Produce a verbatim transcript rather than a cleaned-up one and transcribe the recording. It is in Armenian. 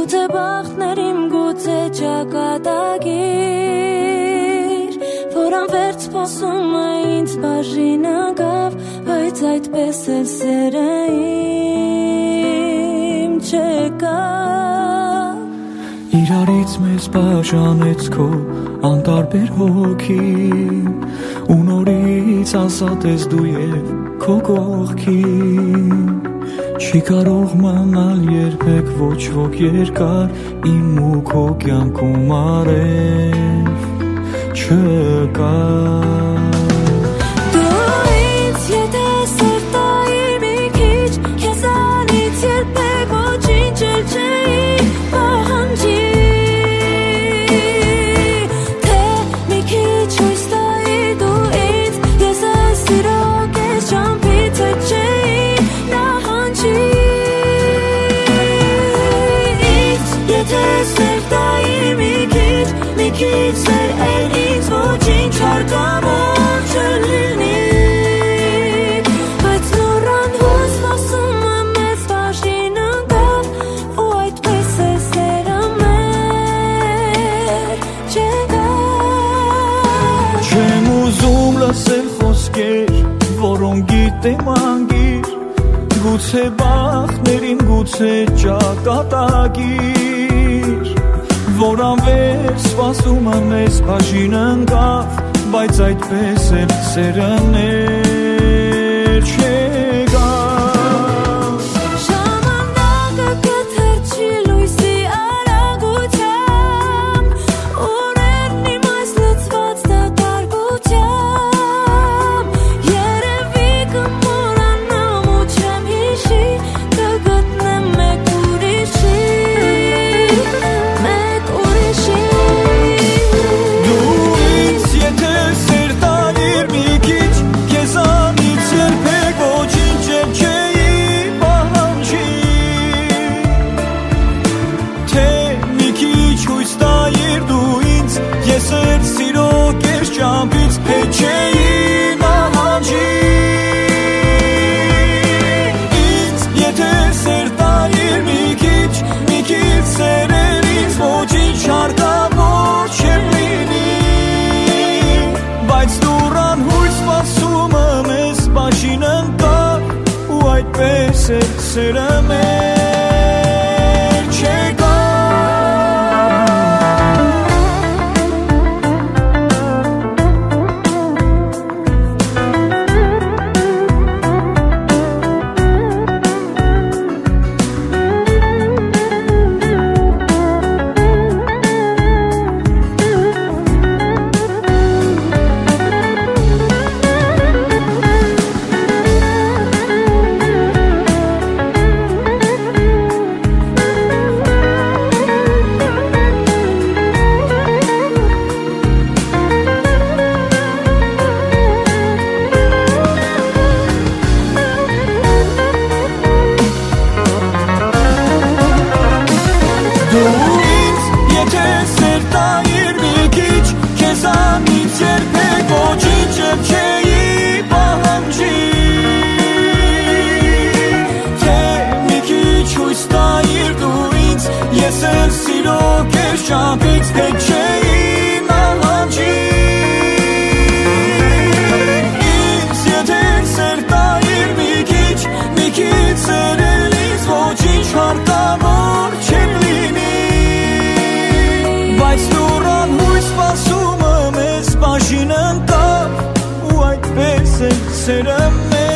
Գուցե բախտներ իմ գուցե ճակատագիր Որ անվերջ սպասում է ինձ բաժին անգավ Բայց այդպես էլ սերը իմ չեկա Իրարից մեզ բաժանեց քո անտարբեր հոգին Ու նորից ազատես դու և քո կողքին Չի կարող մնալ երբեք ոչ ոք երկար Իմ ու քո կյանքում արև չկա Գուցե բախտներին գուցե ճակատագիր Որ անվերջ սպասում է մեզ բաժին ընկավ Բայց այդպես էլ սերը մեր չեկա Ժամանակը կթրջի լույսի արագությամբ Օրերն իմ այս լցված դատարկությամբ Երևի կմոռանամ ու չեմ հիշի Կգտնեմ մեկ ուրիշի Մեկ ուրիշի Դու ինձ եթե սեր տայիր մի քիչ Քեզանից երբեք ոչինչ էլ չէի պահանջի Թե մի քիչ հույս տայիր դու ինձ Ես էլ սիրո կես ճամփից հետ չէի նահանջի Ինձ եթե սեր տայիր մի քիչ Մի քիչ սերեր ինձ ոչինչ հարկավոր չեմ լինի Բայց դուրան հույս սպասում է մեզ բաժին ընկավ Ու այդպես էլ սերը մեր չեկա Ես էլ սիրո կես ճամփից հետ չէի նահանջի Ինձ եթե սեր տայիր մի քիչ Մի քիչ սերել ինձ ոչինչ հարկավոր չեմ լինի Բայց դուրան հույս սպասում է մեզ բաժին ընկավ Ու այդպես էլ սերը մեր